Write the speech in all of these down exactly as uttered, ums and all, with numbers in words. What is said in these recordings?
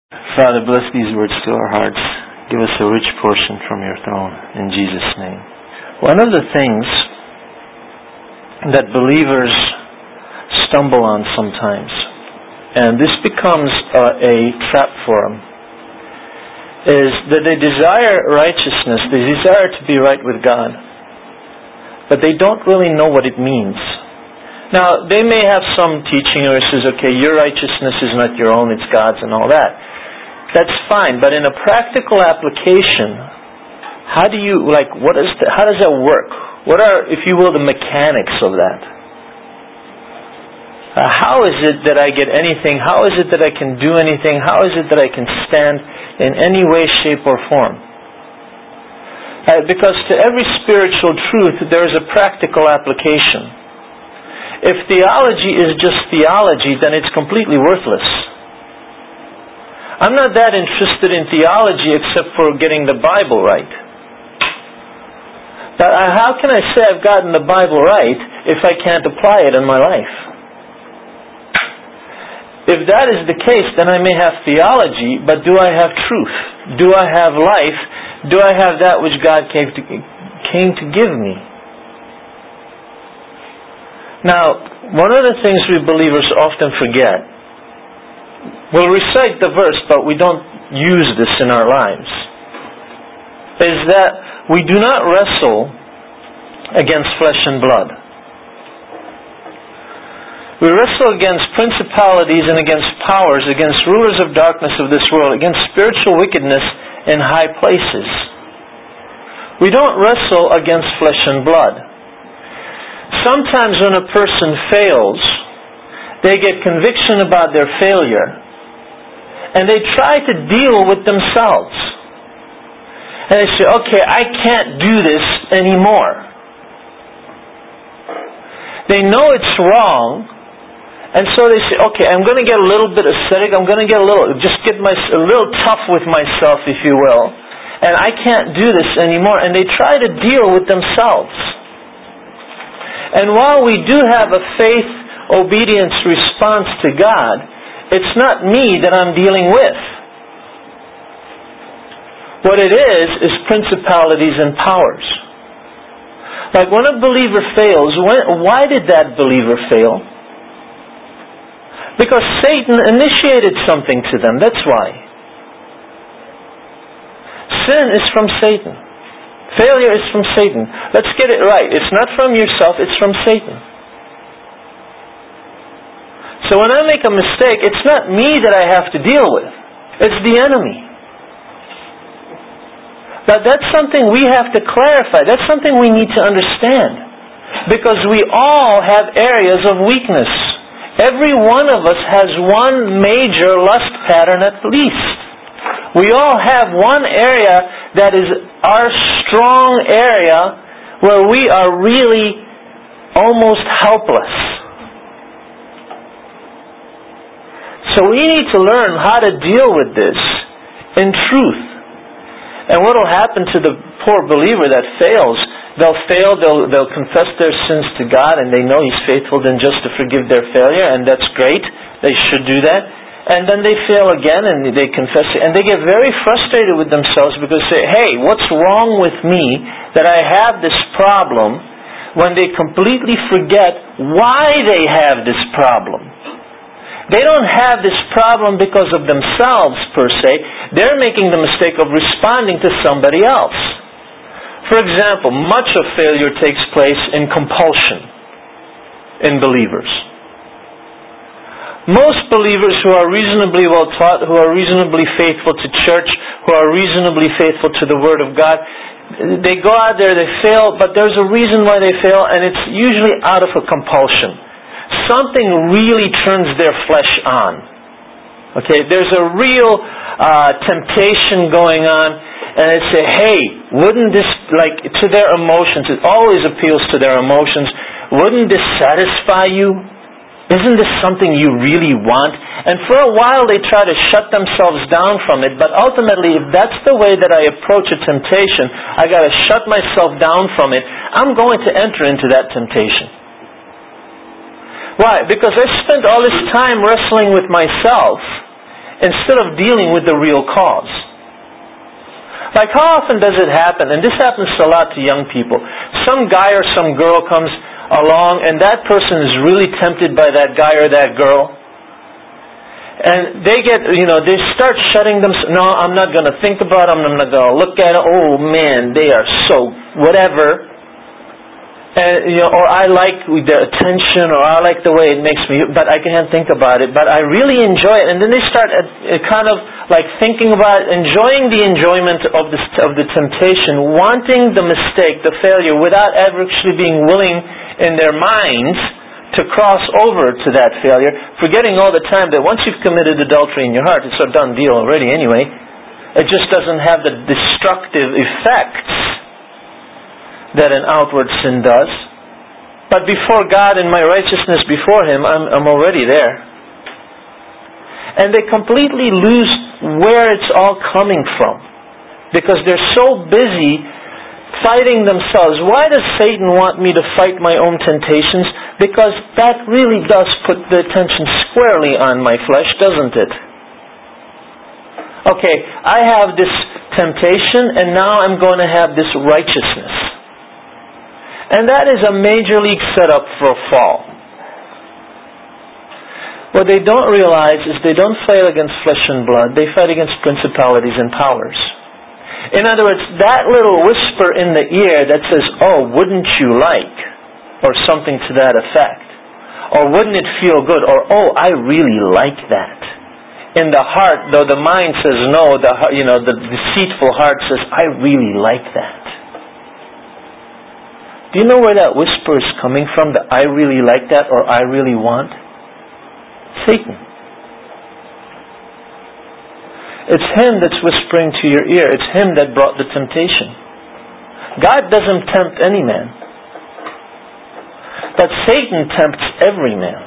Father, bless these words to our hearts. Give us a rich portion from your throne, in Jesus' name. One of the things that believers stumble on sometimes, and this becomes uh, a trap for them, is that they desire righteousness, they desire to be right with God, but they don't really know what it means. Now, they may have some teaching where it says, okay, your righteousness is not your own, it's God's and all that. That's fine, but in a practical application, how do you, like, what is the, how does that work? What are, if you will, the mechanics of that? Uh, how is it that I get anything? How is it that I can do anything? How is it that I can stand in any way, shape, or form? Uh, because to every spiritual truth, there is a practical application. If theology is just theology, then it's completely worthless. I'm not that interested in theology except for getting the Bible right. But how can I say I've gotten the Bible right if I can't apply it in my life? If that is the case, then I may have theology, but do I have truth? Do I have life? Do I have that which God came to, came to give me? Now, one of the things we believers often forget, we'll recite the verse, but we don't use this in our lives, is that we do not wrestle against flesh and blood. We wrestle against principalities and against powers, against rulers of darkness of this world, against spiritual wickedness in high places. We don't wrestle against flesh and blood. Sometimes when a person fails, they get conviction about their failure, and they try to deal with themselves. And they say, okay, I can't do this anymore. They know it's wrong, and so they say, okay, I'm going to get a little bit ascetic, I'm going to get a little, just get my, a little tough with myself, if you will, and I can't do this anymore. And they try to deal with themselves. And while we do have a faith, obedience response to God, it's not me that I'm dealing with. What it is, is principalities and powers. Like when a believer fails, when, why did that believer fail? Because Satan initiated something to them, that's why. Sin is from Satan. Failure is from Satan. Let's get it right. It's not from yourself, it's from Satan. So when I make a mistake, it's not me that I have to deal with. It's the enemy. Now that's something we have to clarify. That's something we need to understand. Because we all have areas of weakness. Every one of us has one major lust pattern at least. We all have one area that is our strong area where we are really almost helpless. So we need to learn how to deal with this in truth. And what will happen to the poor believer that fails? They'll fail, they'll, they'll confess their sins to God, and they know He's faithful and just to forgive their failure, and that's great. They should do that. And then they fail again, and they confess it. And they get very frustrated with themselves because they say, hey, what's wrong with me that I have this problem, when they completely forget why they have this problem. They don't have this problem because of themselves per se. They're making the mistake of responding to somebody else. For example, much of failure takes place in compulsion in believers. Most believers who are reasonably well taught, who are reasonably faithful to church, who are reasonably faithful to the Word of God, they go out there, they fail, but there's a reason why they fail, and it's usually out of a compulsion. Something really turns their flesh on. Okay, there's a real uh, temptation going on, and they say, hey, wouldn't this, like, to their emotions, it always appeals to their emotions, wouldn't this satisfy you? Isn't this something you really want? And for a while they try to shut themselves down from it, but ultimately, if that's the way that I approach a temptation, I got to shut myself down from it, I'm going to enter into that temptation. Why? Because I spent all this time wrestling with myself, instead of dealing with the real cause. Like, how often does it happen, and this happens a lot to young people, some guy or some girl comes along and that person is really tempted by that guy or that girl, and they get, you know, they start shutting them, no, I'm not going to think about it, I'm not going to look at it, oh man, they are so whatever, and, you know, or I like their attention, or I like the way it makes me, but I can't think about it, but I really enjoy it, and then they start at, at kind of like thinking about, enjoying the enjoyment of the, of the temptation, wanting the mistake, the failure, without ever actually being willing in their minds to cross over to that failure, forgetting all the time that once you've committed adultery in your heart, it's a done deal already anyway. It just doesn't have the destructive effects that an outward sin does. But before God and my righteousness before Him, I'm, I'm already there. And they completely lose where it's all coming from, because they're so busy fighting themselves. Why does Satan want me to fight my own temptations? Because that really does put the attention squarely on my flesh, doesn't it? Okay, I have this temptation, and now I'm going to have this righteousness. And that is a major league setup for a fall. What they don't realize is they don't fight against flesh and blood, they fight against principalities and powers. In other words, that little whisper in the ear that says, oh, wouldn't you like? Or something to that effect. Or wouldn't it feel good? Or, oh, I really like that. In the heart, though the mind says no, the you know the deceitful heart says, I really like that. Do you know where that whisper is coming from? The I really like that or I really want? Satan. It's him that's whispering to your ear. It's him that brought the temptation. God doesn't tempt any man. But Satan tempts every man.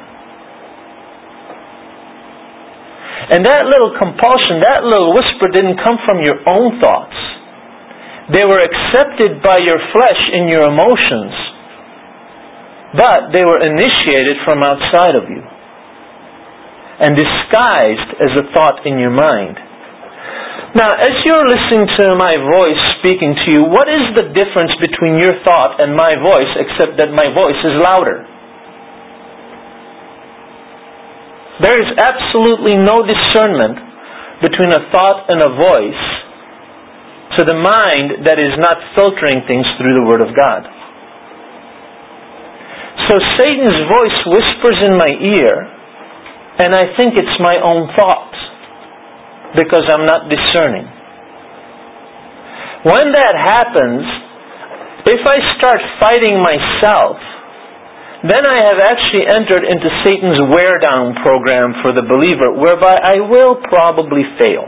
And that little compulsion, that little whisper didn't come from your own thoughts. They were accepted by your flesh in your emotions. But they were initiated from outside of you. And disguised as a thought in your mind. Now, as you're listening to my voice speaking to you, what is the difference between your thought and my voice, except that my voice is louder? There is absolutely no discernment between a thought and a voice to the mind that is not filtering things through the Word of God. So Satan's voice whispers in my ear, and I think it's my own thoughts. Because I'm not discerning. When that happens, if I start fighting myself, then I have actually entered into Satan's wear-down program for the believer, whereby I will probably fail.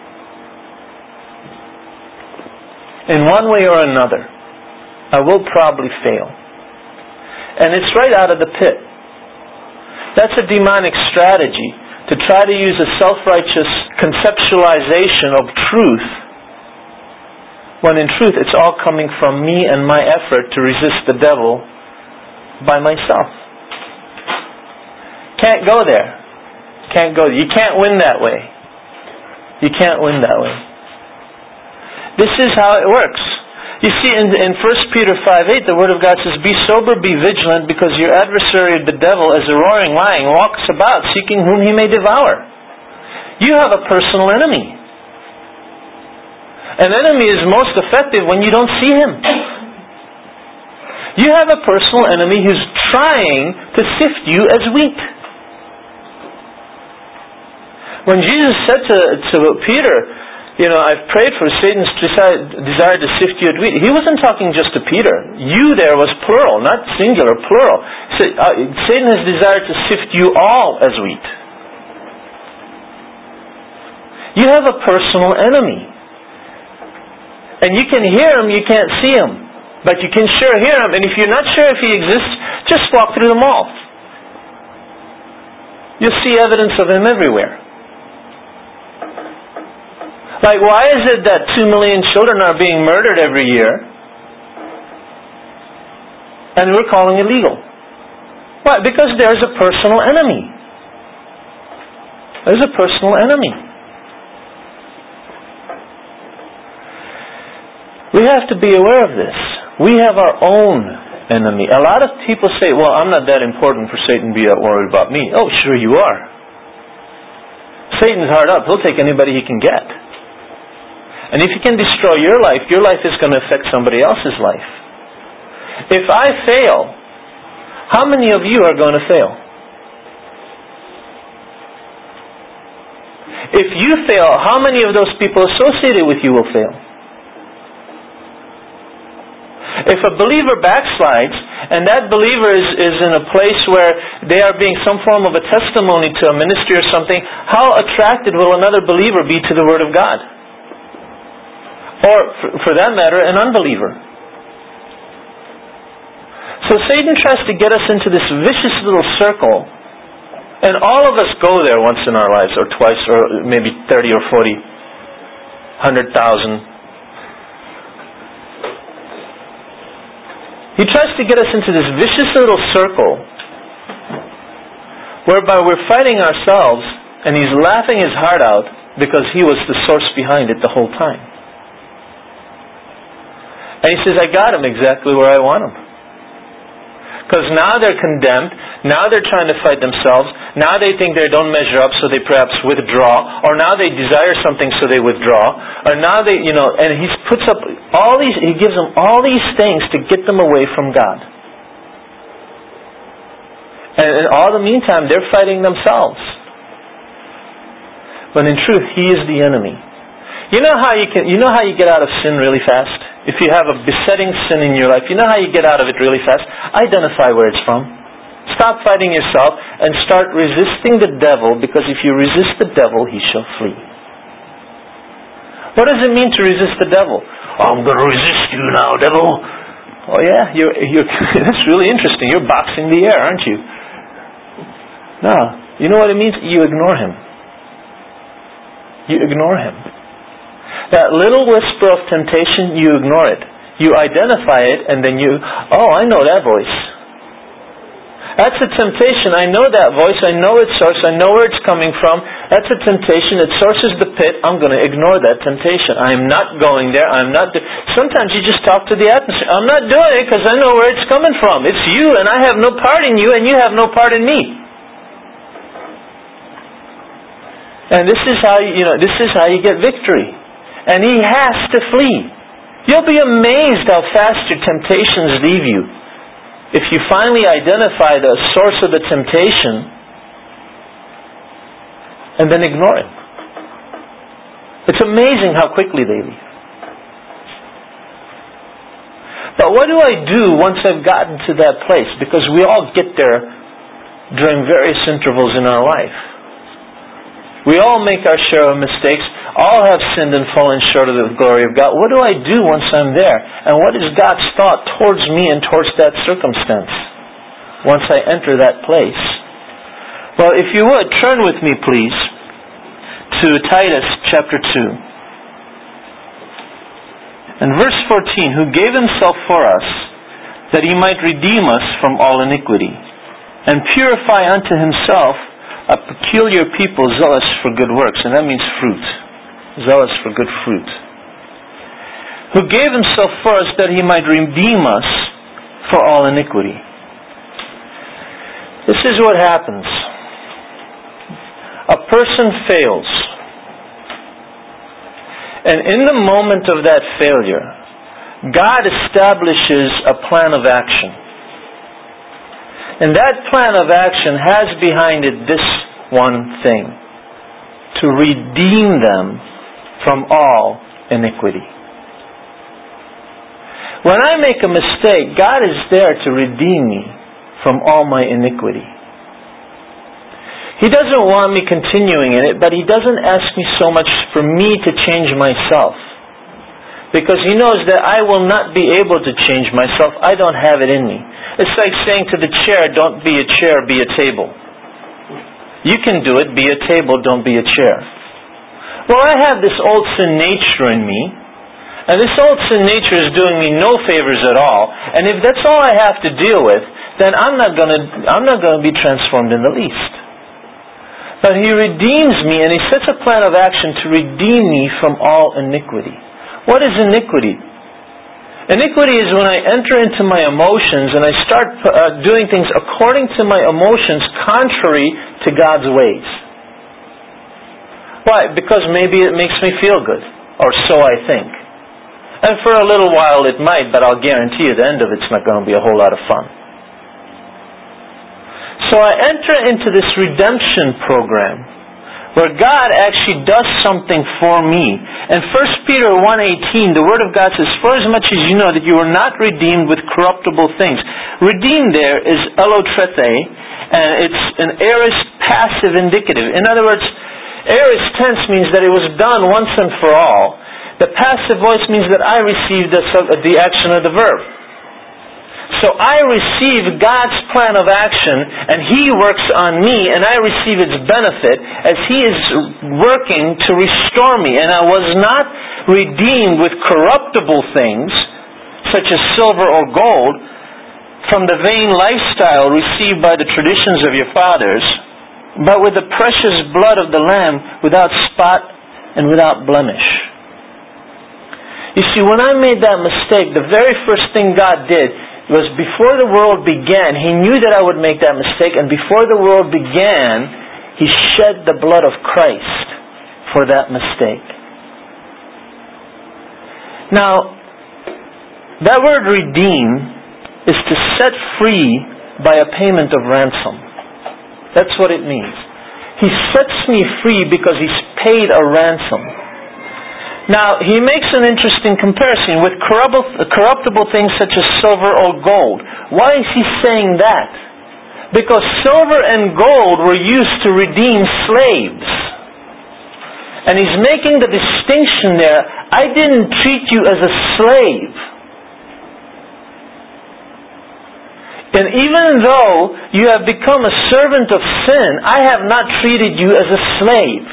In one way or another, I will probably fail. And it's right out of the pit. That's a demonic strategy. To try to use a self-righteous conceptualization of truth, when in truth it's all coming from me and my effort to resist the devil by myself. Can't go there. Can't go there. You can't win that way. You can't win that way. This is how it works. You see, in, in First Peter five eight, the Word of God says, be sober, be vigilant, because your adversary, the devil, as a roaring lion, walks about, seeking whom he may devour. You have a personal enemy. An enemy is most effective when you don't see him. You have a personal enemy who's trying to sift you as wheat. When Jesus said to, to Peter, you know, I've prayed for Satan's desire to sift you as wheat. He wasn't talking just to Peter. You there was plural, not singular, plural. So, uh, Satan has desired to sift you all as wheat. You have a personal enemy. And you can hear him, you can't see him. But you can sure hear him. And if you're not sure if he exists, just walk through the mall. You'll see evidence of him everywhere. Like, why is it that two million children are being murdered every year and we're calling it legal? Why? Because there's a personal enemy. There's a personal enemy. We have to be aware of this. We have our own enemy. A lot of people say, well, I'm not that important for Satan to be worried about me. Oh, sure you are. Satan's hard up. He'll take anybody he can get. And if he can destroy your life, your life is going to affect somebody else's life. If I fail, how many of you are going to fail? If you fail, how many of those people associated with you will fail? If a believer backslides, and that believer is, is in a place where they are being some form of a testimony to a ministry or something, how attracted will another believer be to the Word of God? Or, for, for that matter, an unbeliever. So Satan tries to get us into this vicious little circle, and all of us go there once in our lives, or twice, or maybe thirty or forty, one hundred thousand. He tries to get us into this vicious little circle whereby we're fighting ourselves and he's laughing his heart out because he was the source behind it the whole time. And he says, I got him exactly where I want him. Because now they're condemned, now they're trying to fight themselves, now they think they don't measure up so they perhaps withdraw, or now they desire something so they withdraw, or now they, you know, and he puts up all these, he gives them all these things to get them away from God. And in all the meantime, they're fighting themselves. But in truth, he is the enemy. You know how you can, you know how you get out of sin really fast? If you have a besetting sin in your life, you know how you get out of it really fast? Identify where it's from. Stop fighting yourself and start resisting the devil, because if you resist the devil, he shall flee. What does it mean to resist the devil? Oh, I'm going to resist you now, devil. Oh yeah, you're, you're, that's really interesting. You're boxing the air, aren't you? No. You know what it means? You ignore him. You ignore him. That little whisper of temptation, you ignore it. You identify it, and then you, oh, I know that voice. That's a temptation. I know that voice. I know its source. I know where it's coming from. That's a temptation. It sources the pit. I'm going to ignore that temptation. I'm not going there. I'm not. Do- Sometimes you just talk to the atmosphere. I'm not doing it because I know where it's coming from. It's you, and I have no part in you, and you have no part in me. And this is how you, you know. This is how you get victory. And he has to flee. You'll be amazed how fast your temptations leave you if you finally identify the source of the temptation and then ignore it. It's amazing how quickly they leave. But what do I do once I've gotten to that place? Because we all get there during various intervals in our life. We all make our share of mistakes. All have sinned and fallen short of the glory of God. What do I do once I'm there? And what is God's thought towards me and towards that circumstance once I enter that place? Well, if you would, turn with me, please, to Titus chapter two. And verse fourteen, who gave himself for us, that he might redeem us from all iniquity, and purify unto himself a peculiar people, zealous for good works. And that means fruit. Zealous for good fruit. Who gave himself for us that he might redeem us for all iniquity. This is what happens. A person fails. And in the moment of that failure, God establishes a plan of action. And that plan of action has behind it this one thing: to redeem them from all iniquity. When I make a mistake, God is there to redeem me from all my iniquity. He doesn't want me continuing in it, but He doesn't ask me so much for me to change myself. Because He knows that I will not be able to change myself. I don't have it in me. It's like saying to the chair, don't be a chair, be a table. You can do it, be a table, don't be a chair. Well, I have this old sin nature in me, and this old sin nature is doing me no favors at all. And if that's all I have to deal with, then I'm not going to I'm not going to be transformed in the least. But He redeems me, and He sets a plan of action to redeem me from all iniquity. What is iniquity? Iniquity is when I enter into my emotions and I start uh, doing things according to my emotions, contrary to God's ways. Why? Because maybe it makes me feel good, or so I think. And for a little while it might, but I'll guarantee you the end of it's not going to be a whole lot of fun. So I enter into this redemption program where God actually does something for me. And First Peter one eighteen, the Word of God says, "For as much as you know that you were not redeemed with corruptible things." Redeemed there is elotrete, and it's an aorist passive indicative. In other words, aorist tense means that it was done once and for all. The passive voice means that I received the, the action of the verb. So I receive God's plan of action, and He works on me, and I receive its benefit as He is working to restore me. And I was not redeemed with corruptible things, such as silver or gold, from the vain lifestyle received by the traditions of your fathers, but with the precious blood of the Lamb, without spot and without blemish. You see, when I made that mistake, the very first thing God did was, before the world began, He knew that I would make that mistake, and before the world began, He shed the blood of Christ for that mistake. Now, that word redeem is to set free by a payment of ransom. That's what it means. He sets me free because He's paid a ransom. Now, he makes an interesting comparison with corruptible things such as silver or gold. Why is he saying that? Because silver and gold were used to redeem slaves. And he's making the distinction there. I didn't treat you as a slave. And even though you have become a servant of sin, I have not treated you as a slave.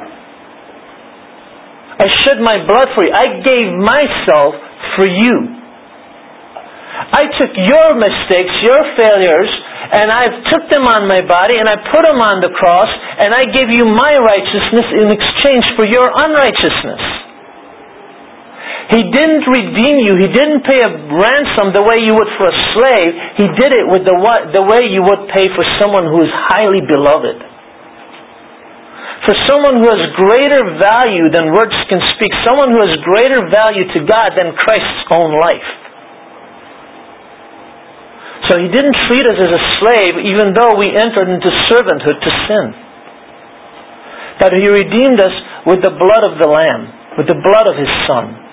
I shed my blood for you. I gave myself for you. I took your mistakes, your failures, and I took them on my body and I put them on the cross, and I gave you my righteousness in exchange for your unrighteousness. He didn't redeem you. He didn't pay a ransom the way you would for a slave. He did it with the, the way you would pay for someone who is highly beloved. For someone who has greater value than words can speak. Someone who has greater value to God than Christ's own life. So He didn't treat us as a slave even though we entered into servanthood to sin. But He redeemed us with the blood of the Lamb, with the blood of His Son.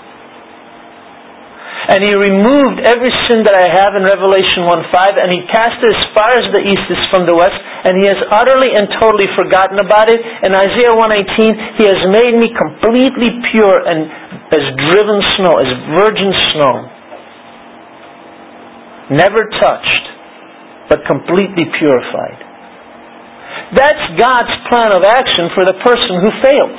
And He removed every sin that I have in Revelation one five, and He cast it as far as the east is from the west, and He has utterly and totally forgotten about it. In Isaiah one eighteen, He has made me completely pure and as driven snow, as virgin snow. Never touched, but completely purified. That's God's plan of action for the person who fails.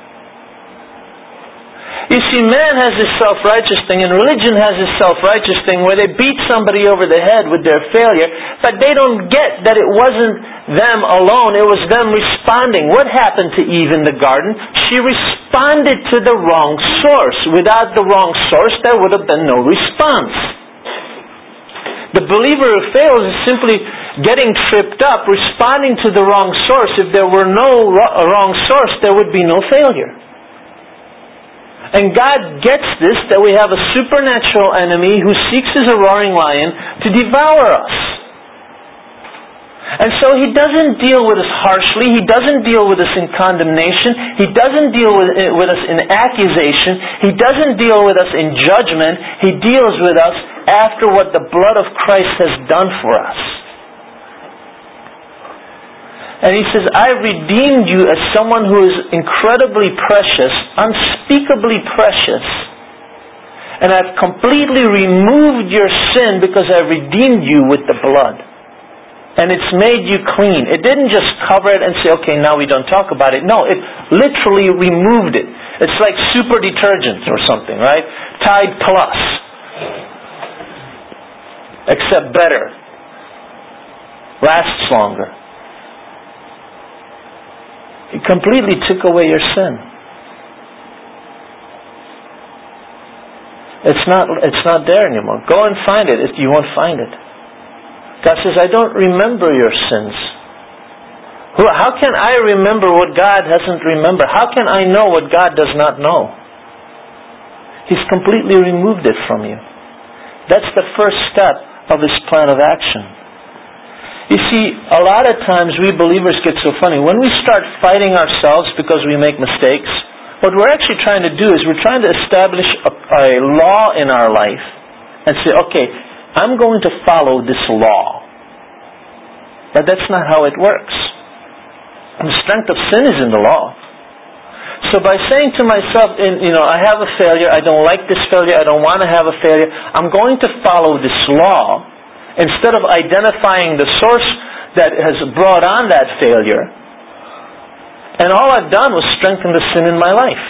You see, man has this self-righteous thing, and religion has this self-righteous thing where they beat somebody over the head with their failure, but they don't get that it wasn't them alone, it was them responding. What happened to Eve in the garden? She responded to the wrong source. Without the wrong source, there would have been no response. The believer who fails is simply getting tripped up, responding to the wrong source. If there were no wrong source, there would be no failure. And God gets this, that we have a supernatural enemy who seeks as a roaring lion to devour us. And so He doesn't deal with us harshly. He doesn't deal with us in condemnation. He doesn't deal with, with us in accusation. He doesn't deal with us in judgment. He deals with us after what the blood of Christ has done for us. And He says, I redeemed you as someone who is incredibly precious, unspeakably precious. And I've completely removed your sin because I redeemed you with the blood. And it's made you clean. It didn't just cover it and say, okay, now we don't talk about it. No, it literally removed it. It's like super detergent or something, right? Tide Plus. Except better. Lasts longer. He completely took away your sin. It's not, it's not there anymore. Go and find it. You won't find it. God says, I don't remember your sins. How can I remember what God hasn't remembered? How can I know what God does not know? He's completely removed it from you. That's the first step of His plan of action. You see, a lot of times we believers get so funny. When we start fighting ourselves because we make mistakes, what we're actually trying to do is we're trying to establish a, a law in our life and say, okay, I'm going to follow this law. But that's not how it works. The strength of sin is in the law. So by saying to myself, you know, I have a failure, I don't like this failure, I don't want to have a failure, I'm going to follow this law, instead of identifying the source that has brought on that failure, and all I've done was strengthen the sin in my life.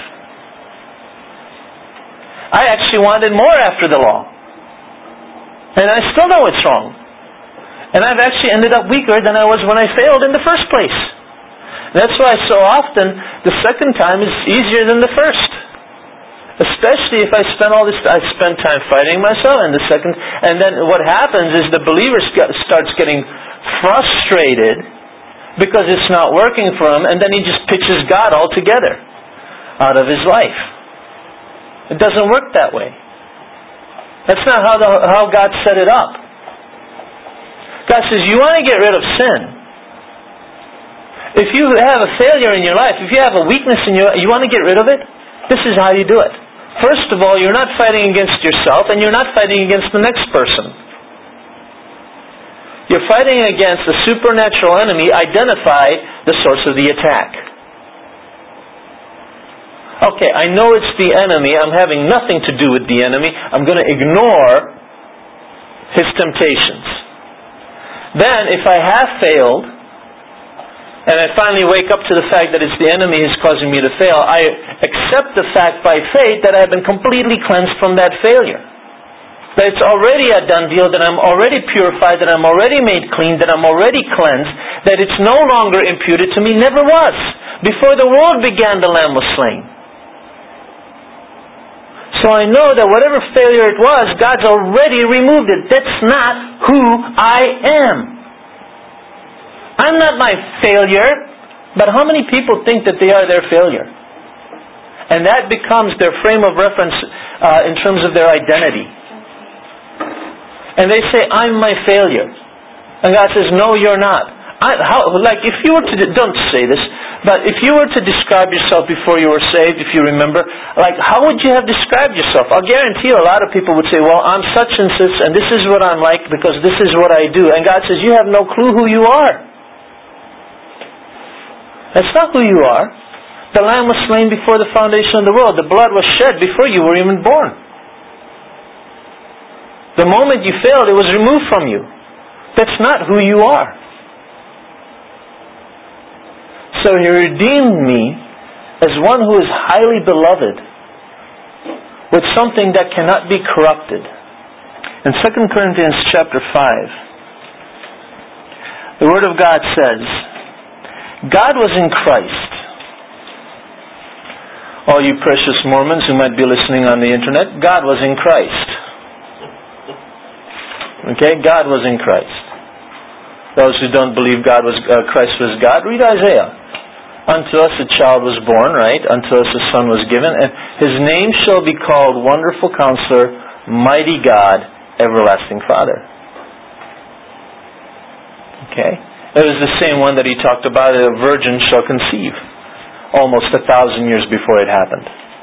I actually wanted more after the law. And I still know it's wrong. And I've actually ended up weaker than I was when I failed in the first place. That's why so often the second time is easier than the first. Especially if I spend all this, I spend time fighting myself in the second, and then what happens is the believer starts getting frustrated because it's not working for him, and then he just pitches God altogether out of his life. It doesn't work that way. That's not how, the, how God set it up. God says, you want to get rid of sin. If you have a failure in your life, if you have a weakness in your life, you want to get rid of it? This is how you do it. First of all, you're not fighting against yourself, and you're not fighting against the next person. You're fighting against the supernatural enemy. Identify the source of the attack. Okay, I know it's the enemy. I'm having nothing to do with the enemy. I'm going to ignore his temptations. Then, if I have failed, and I finally wake up to the fact that it's the enemy who's causing me to fail, I accept the fact by faith that I've been completely cleansed from that failure. That it's already a done deal, that I'm already purified, that I'm already made clean, that I'm already cleansed, that it's no longer imputed to me, never was. Before the world began, the Lamb was slain. So I know that whatever failure it was, God's already removed it. That's not who I am. I'm not my failure, but how many people think that they are their failure? And that becomes their frame of reference uh, in terms of their identity. And they say, I'm my failure. And God says, no, you're not. I, how, like if you were to, don't say this, but if you were to describe yourself before you were saved, if you remember, like how would you have described yourself? I'll guarantee you a lot of people would say, well, I'm such and such, and this is what I'm like because this is what I do. And God says, you have no clue who you are. That's not who you are. The Lamb was slain before the foundation of the world. The blood was shed before you were even born. The moment you failed, it was removed from you. That's not who you are. So He redeemed me as one who is highly beloved with something that cannot be corrupted. In Second Corinthians chapter five, the Word of God says, God was in Christ. All you precious Mormons who might be listening on the internet, God was in Christ. Okay, God was in Christ. Those who don't believe God was uh, Christ was God, read Isaiah. Unto us a child was born, right? Unto us a son was given, and His name shall be called Wonderful Counselor, Mighty God, Everlasting Father. Okay? It was the same one that He talked about, a virgin shall conceive, almost a thousand years before it happened.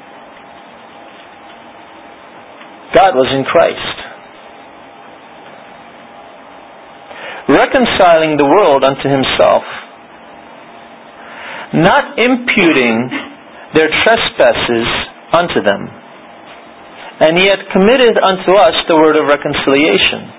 God was in Christ. Reconciling the world unto Himself, not imputing their trespasses unto them. And He had committed unto us the word of reconciliation.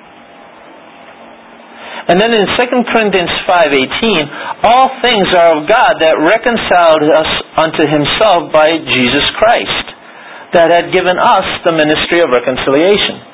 And then in Second Corinthians five eighteen, all things are of God that reconciled us unto Himself by Jesus Christ, that had given us the ministry of reconciliation.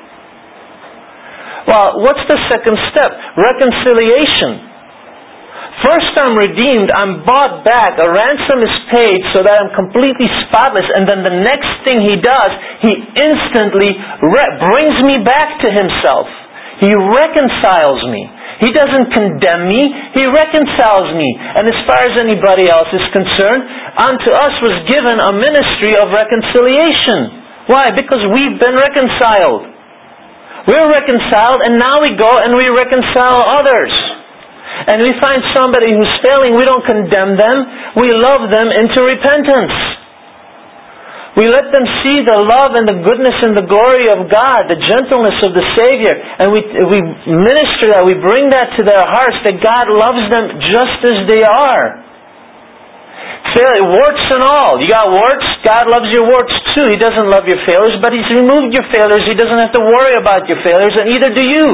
Well, what's the second step? Reconciliation. First I'm redeemed, I'm bought back, a ransom is paid so that I'm completely spotless, and then the next thing He does, He instantly re- brings me back to Himself. He reconciles me. He doesn't condemn me, He reconciles me. And as far as anybody else is concerned, unto us was given a ministry of reconciliation. Why? Because we've been reconciled. We're reconciled, and now we go and we reconcile others. And we find somebody who's failing, we don't condemn them, we love them into repentance. We let them see the love and the goodness and the glory of God, the gentleness of the Savior, and we we minister that, we bring that to their hearts, that God loves them just as they are. Fail, warts and all. You got warts, God loves your warts too. He doesn't love your failures, but He's removed your failures. He doesn't have to worry about your failures, and neither do you.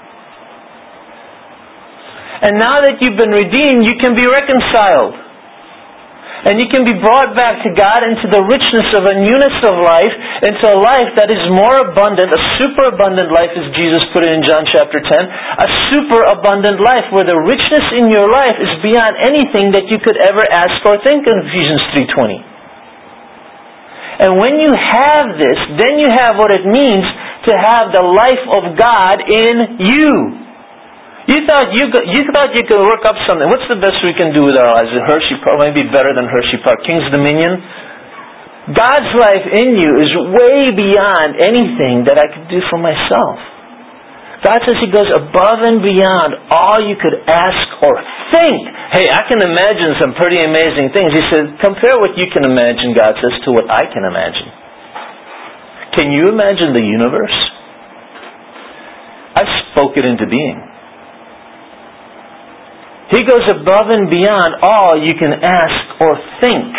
And now that you've been redeemed, you can be reconciled. And you can be brought back to God into the richness of a newness of life, into a life that is more abundant, a superabundant life as Jesus put it in John chapter ten, a superabundant life where the richness in your life is beyond anything that you could ever ask or think in Ephesians three twenty. And when you have this, then you have what it means to have the life of God in you. You thought you you thought you could work up something. What's the best we can do with our lives? Hershey Park, maybe better than Hershey Park. King's Dominion. God's life in you is way beyond anything that I could do for myself. God says He goes above and beyond all you could ask or think. Hey, I can imagine some pretty amazing things. He says, compare what you can imagine, God says, to what I can imagine. Can you imagine the universe? I spoke it into being. He goes above and beyond all you can ask or think.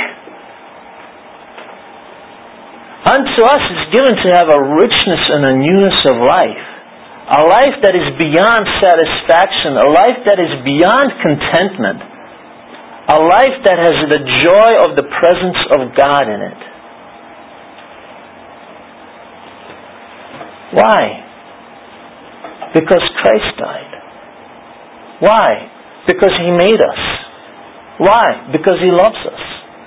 Unto us is given to have a richness and a newness of life. A life that is beyond satisfaction. A life that is beyond contentment. A life that has the joy of the presence of God in it. Why? Because Christ died. Why? Because He made us. Why? Because He loves us.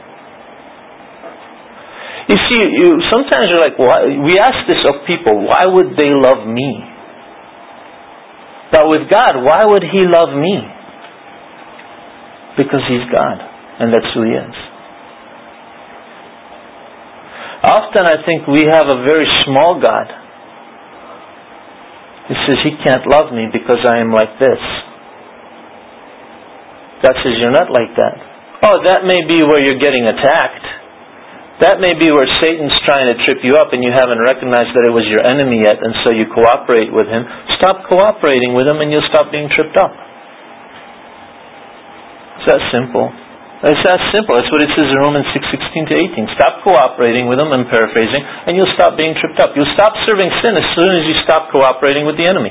You see, you, sometimes you're like, why? We ask this of people, why would they love me? But with God, why would He love me? Because He's God, and that's who He is. Often I think we have a very small God. He says He can't love me because I am like this. God says, you're not like that. Oh, that may be where you're getting attacked. That may be where Satan's trying to trip you up and you haven't recognized that it was your enemy yet, and so you cooperate with him. Stop cooperating with him and you'll stop being tripped up. It's that simple. It's that simple. That's what it says in Romans six sixteen to eighteen. Stop cooperating with him, I'm paraphrasing, and you'll stop being tripped up. You'll stop serving sin as soon as you stop cooperating with the enemy.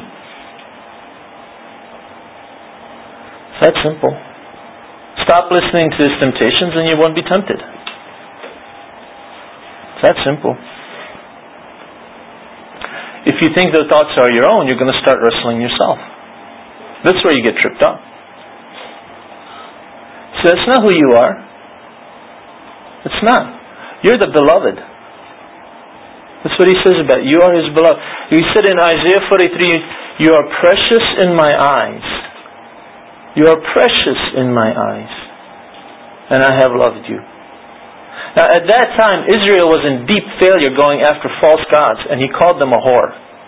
It's that simple. Stop listening to his temptations and you won't be tempted. It's that simple. If you think the thoughts are your own, you're going to start wrestling yourself. That's where you get tripped up. So that's not who you are. It's not. You're the beloved. That's what He says about you. You are His beloved. He said in Isaiah forty-three, you are precious in my eyes. You are precious in my eyes, and I have loved you. Now at that time, Israel was in deep failure going after false gods, and He called them a whore.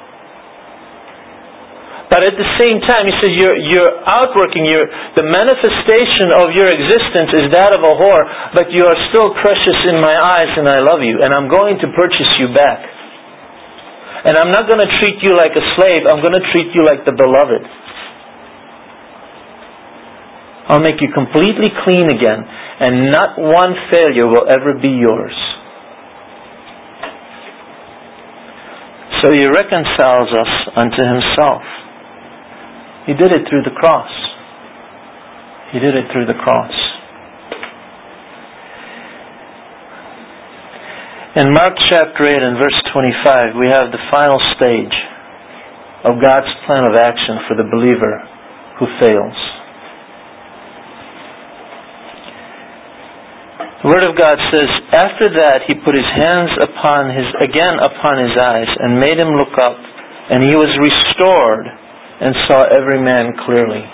But at the same time, He says, your, your outworking, your, the manifestation of your existence is that of a whore, but you are still precious in my eyes, and I love you, and I'm going to purchase you back. And I'm not going to treat you like a slave, I'm going to treat you like the beloved. I'll make you completely clean again, and not one failure will ever be yours. So He reconciles us unto Himself. He did it through the cross. He did it through the cross. In Mark chapter eight and verse twenty-five, we have the final stage of God's plan of action for the believer who fails. The Word of God says, after that he put his hands upon his again upon his eyes and made him look up, and he was restored and saw every man clearly.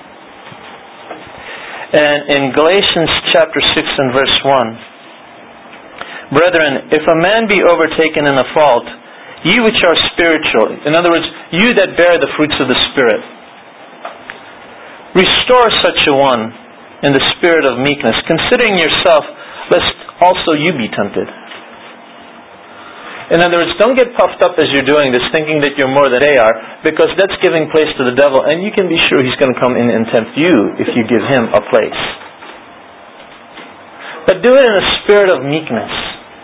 And in Galatians chapter six and verse one, brethren, if a man be overtaken in a fault, ye which are spiritual, in other words, you that bear the fruits of the Spirit, restore such a one in the spirit of meekness, considering yourself, lest also you be tempted. In other words, don't get puffed up as you're doing this, thinking that you're more than they are, because that's giving place to the devil, and you can be sure he's going to come in and tempt you if you give him a place. But do it in a spirit of meekness.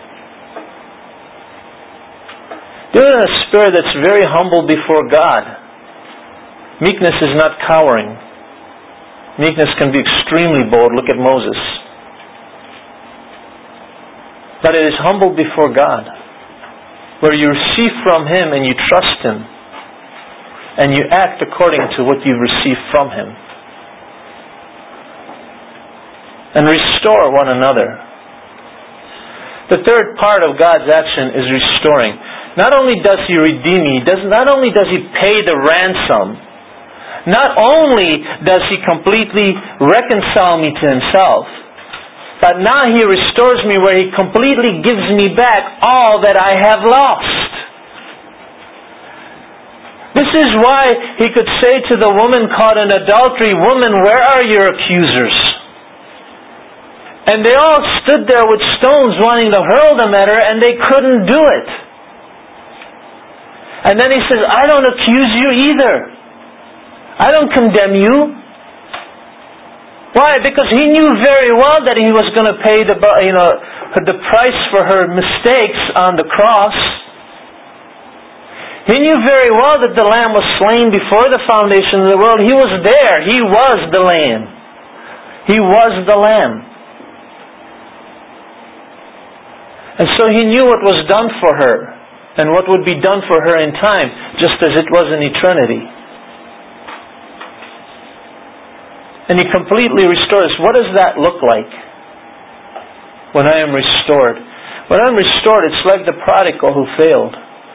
Do it in a spirit that's very humble before God. Meekness is not cowering. Meekness can be extremely bold. Look at Moses. But it is humble before God, where you receive from Him and you trust Him, and you act according to what you've received from Him. And restore one another. The third part of God's action is restoring. Not only does He redeem me, does, not only does He pay the ransom, not only does He completely reconcile me to Himself, but now He restores me where He completely gives me back all that I have lost. This is why He could say to the woman caught in adultery, "Woman, where are your accusers?" And they all stood there with stones wanting to hurl them at her, and they couldn't do it. And then He says, "I don't accuse you either. I don't condemn you." Why? Because He knew very well that He was going to pay the you know the price for her mistakes on the cross. He knew very well that the Lamb was slain before the foundation of the world. He was there. He was the Lamb. He was the Lamb. And so He knew what was done for her and what would be done for her in time, just as it was in eternity. And He completely restores. What does that look like when I am restored? When I'm restored, it's like the prodigal who failed.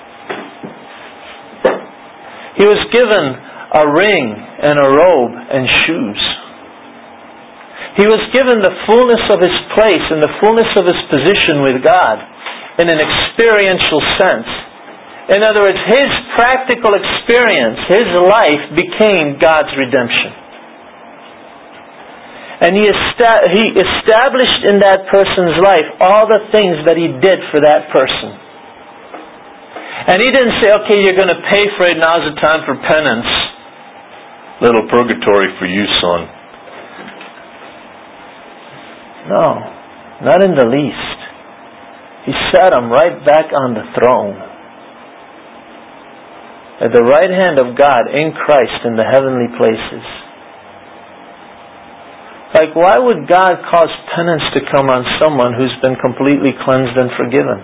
He was given a ring and a robe and shoes. He was given the fullness of his place and the fullness of his position with God in an experiential sense. In other words, his practical experience, his life became God's redemption. And he, esta- he established in that person's life all the things that He did for that person. And He didn't say, "Okay, you're going to pay for it, now's the time for penance. Little purgatory for you, son." No, not in the least. He sat him right back on the throne, at the right hand of God in Christ in the heavenly places. Like, why would God cause penance to come on someone who's been completely cleansed and forgiven?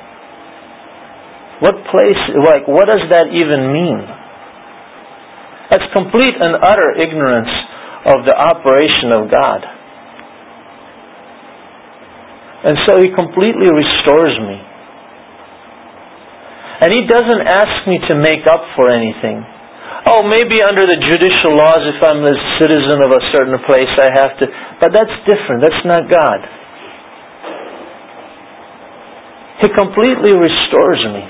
What place, like, what does that even mean? That's complete and utter ignorance of the operation of God. And so He completely restores me. And He doesn't ask me to make up for anything. Oh, maybe under the judicial laws, if I'm a citizen of a certain place, I have to... But that's different. That's not God. He completely restores me.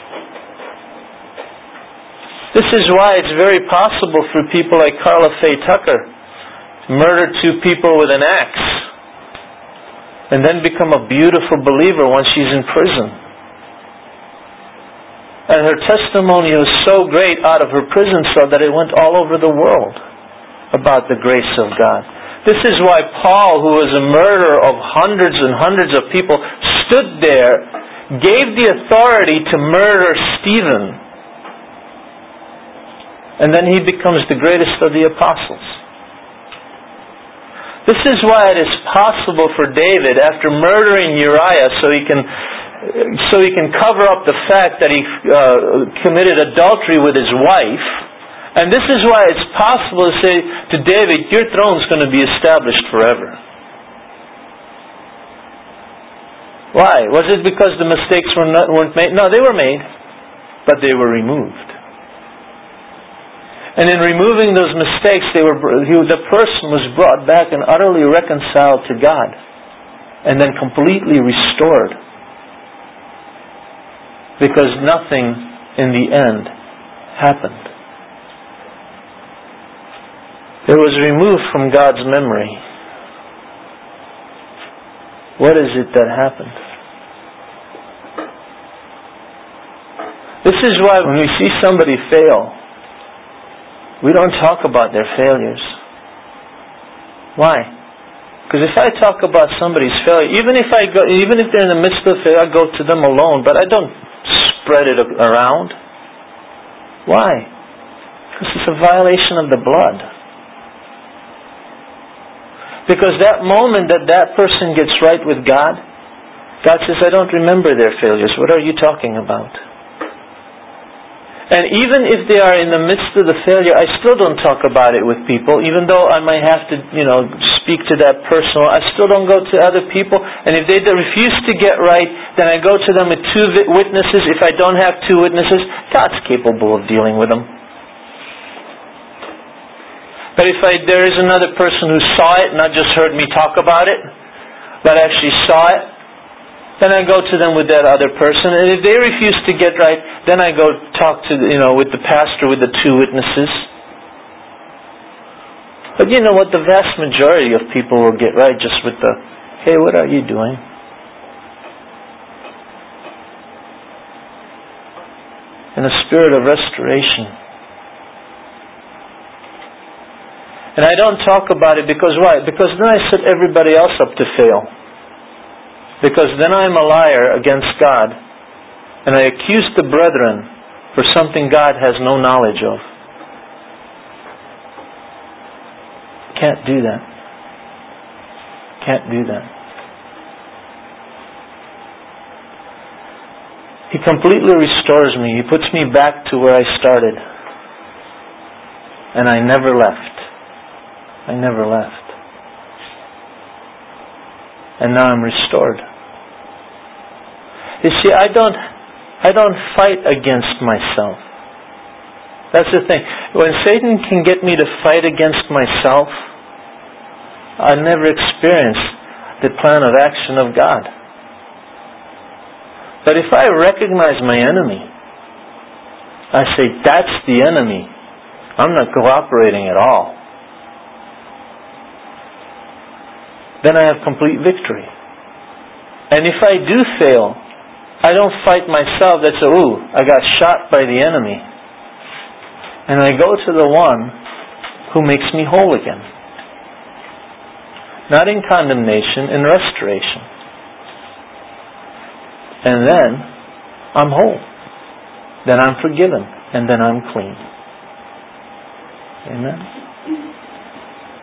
This is why it's very possible for people like Carla Faye Tucker to murder two people with an axe and then become a beautiful believer once she's in prison. And her testimony was so great out of her prison cell that it went all over the world about the grace of God. This is why Paul, who was a murderer of hundreds and hundreds of people, stood there, gave the authority to murder Stephen, and then he becomes the greatest of the apostles. This is why it is possible for David, after murdering Uriah so he can so he can cover up the fact that he uh, committed adultery with his wife, and this is why it's possible to say to David, "Your throne's going to be established forever." Why? Was it because the mistakes were not, weren't made? No, they were made, but they were removed. And in removing those mistakes, they were he, the person was brought back and utterly reconciled to God, and then completely restored. Because nothing in the end happened. It was removed from God's memory. What is it that happened? This is why when we see somebody fail, we don't talk about their failures. Why? Because if I talk about somebody's failure, even if I go, even if they're in the midst of failure, I go to them alone, but I don't spread it around. Why? Because it's a violation of the blood. Because that moment that that person gets right with God, God says, I don't remember their failures. What are you talking about? And even if they are in the midst of the failure, I still don't talk about it with people, even though I might have to, you know, speak to that person. I still don't go to other people. And if they refuse to get right, then I go to them with two witnesses. If I don't have two witnesses, God's capable of dealing with them. But if I, there is another person who saw it, not just heard me talk about it, but actually saw it, then I go to them with that other person. And if they refuse to get right, then I go talk to, you know, with the pastor, with the two witnesses. But you know what? The vast majority of people will get right just with the, hey, what are you doing? In a spirit of restoration. And I don't talk about it because why? Because then I set everybody else up to fail. Because then I'm a liar against God, and I accuse the brethren for something God has no knowledge of. Can't do that. Can't do that. He completely restores me. He puts me back to where I started. And I never left. I never left. And now I'm restored. You see, I don't I don't fight against myself. That's the thing. When Satan can get me to fight against myself, I never experienced the plan of action of God. But if I recognize my enemy, I say, that's the enemy. I'm not cooperating at all. Then I have complete victory. And if I do fail, I don't fight myself that says, ooh, I got shot by the enemy. And I go to the one who makes me whole again. Not in condemnation, in restoration. And then I'm whole. Then I'm forgiven. And then I'm clean. Amen.